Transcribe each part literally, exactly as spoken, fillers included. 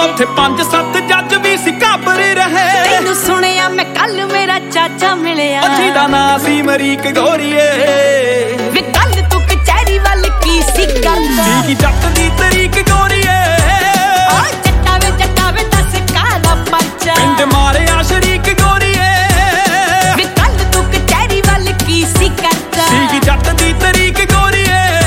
ਉੱਥੇ ਪੰਜ ਸੱਤ ਜੱਜ ਵੀ ਸੀ ਕਾਬਰੇ ਰਹੇ। ਤੈਨੂੰ ਸੁਣਿਆ ਮੈਂ ਕੱਲ ਮੇਰਾ ਚਾਚਾ ਮਿਲਿਆ, ਜਿਹਦਾ ਨਾਂ ਸੀ ਅਮਰੀਕ ਗੋਰੀਏ। ਵੇ ਕੱਲ ਤੂੰ ਕਚਹਿਰੀ ਵੱਲ ਕੀ ਸੀ ਕਰਦਾ, ਕੀ ਜੱਟ ਦੀ ਤਰੀਕ ਗੋਰੀਏ। ਓ ਜੱਟਾ ਵੇ ਜੱਟਾ ਵੇ ਦੱਸ ਕਾਹਦਾ ਪਰਚਾ, ਪਿੰਡ ਮਾਰਿਆ ਸ਼ਰੀਕ ਗੋਰੀਏ। ਵੇ ਕੱਲ ਤੂੰ ਕਚਹਿਰੀ ਵੱਲ ਕੀ ਸੀ ਕਰਦਾ, ਕੀ ਜੱਟ ਦੀ ਤਰੀਕ ਗੋਰੀਏ।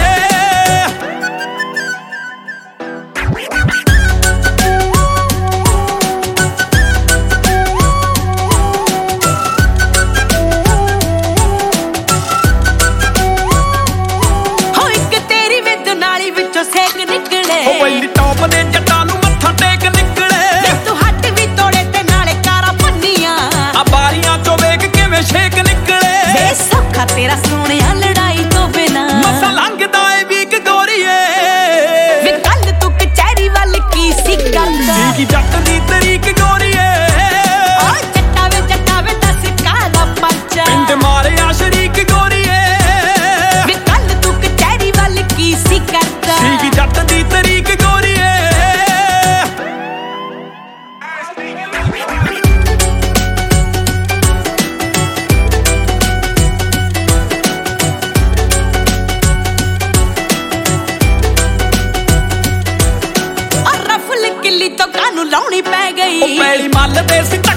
ਸੇਕ ਨਿਕਲੇ ਉਹ ਪਹਿਲੀ ਟੌਪ ਦੇ ਜੱਟਾਂ ਨੂੰ ਮੱਥਾ ਟੇਕ ਨਿਕਲੇ। ਤੂੰ ਹੱਟ ਵੀ ਤੋੜੇ ਤੇ ਨਾਲੇ ਕਾਰਾਂ ਪੰਨੀਆਂ, ਆ ਬਾਰੀਆਂ ਚੋਂ ਵੇਖ ਕਿਵੇਂ ਛੇਕ ਨਿਕਲੇ। ਵੇ ਸੌਖਾ ਤੇਰਾ ਸੋਹਣਿਆ ਲੜਾਈ ਤੋਂ ਬਿਨਾ ਮਸਾ ਲੰਘਦਾ ਏ ਵੀਕ ਗੋਰੀਏ। ਵੇ ਕੱਲ ਤੂੰ ਕਚਹਿਰੀ ਵੱਲ ਕੀ ਸੀ ਕਰਦਾ, ਕੀ ਜੱਟ ਦੀ ਤਰੀਕ ਗੋਰੀਏ। ਓ ਜੱਟਾ ਵੇ ਜੱਟਾ ਵੇ ਦੱਸ ਕਾਹਦਾ ਪਰਚਾ, ਪਿੰਡ ਮਾਰਿਆ ਸ਼ਰੀਕ ਗੋਰੀਏ। ਵੇ ਕੱਲ ਤੂੰ ਕਚਹਿਰੀ ਵੱਲ ਕੀ ਸੀ ਕਰਦਾ, ਕੀ ਜੱਟ ਦੀ ਤਰੀਕ ਗੋਰੀਏ। ਔਰ ਰਫਲ ਕਿੱਲੀ ਤੋਂ ਕਾਨੂੰ ਲਾਉਣੀ ਪੈ ਗਈ। ਉਹ ਪੈਲੀ ਮੱਲ ਦੇ ਸੀ